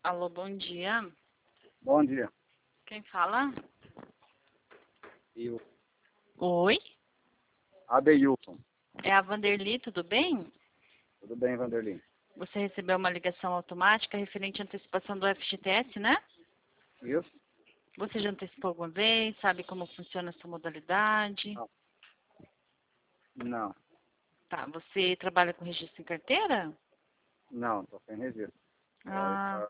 Alô, bom dia. Bom dia. Quem fala? Eu. Oi? Adeilton. É a Vanderly, tudo bem? Tudo bem, Vanderlei? Você recebeu uma ligação automática referente à antecipação do FGTS, né? Isso? Você já antecipou alguma vez? Sabe como funciona essa modalidade? Não. Não. Tá, você trabalha com registro em carteira? Não, tô sem registro. Ah,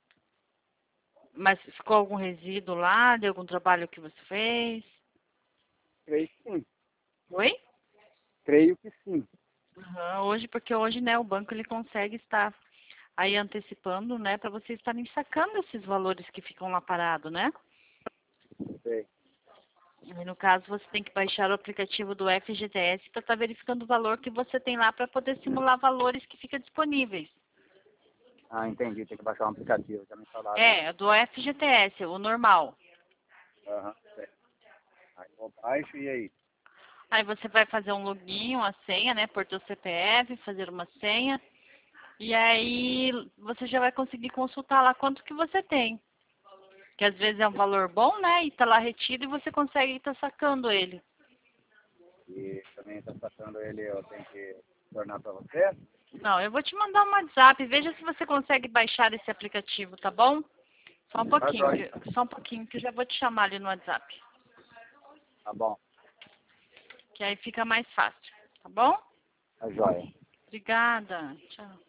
mas ficou algum resíduo lá de algum trabalho que você fez? Creio que sim. Oi? Creio que sim. Aham, hoje, porque hoje, né, o banco ele consegue estar aí antecipando, né, para vocês estarem sacando esses valores que ficam lá parados, né? Sei. Aí, no caso, você tem que baixar o aplicativo do FGTS para estar verificando o valor que você tem lá para poder simular valores que ficam disponíveis. Ah, entendi. Tem que baixar um aplicativo. Já me falaram isso. É, do FGTS, o normal. Aham, sei. Aí eu baixo e aí? Aí você vai fazer um login, uma senha, né, por teu CPF, fazer uma senha. E aí você já vai conseguir consultar lá quanto que você tem. Que às vezes é um valor bom, né, e tá lá retido e você consegue estar sacando ele. E também tá passando ele, eu tenho que tornar para você? Não, eu vou te mandar um WhatsApp. Veja se você consegue baixar esse aplicativo, tá bom? Só um Tá pouquinho, jóia. só um pouquinho que eu já vou te chamar ali no WhatsApp. Tá bom. Que aí fica mais fácil, tá bom? Tá jóia. Obrigada. Tchau.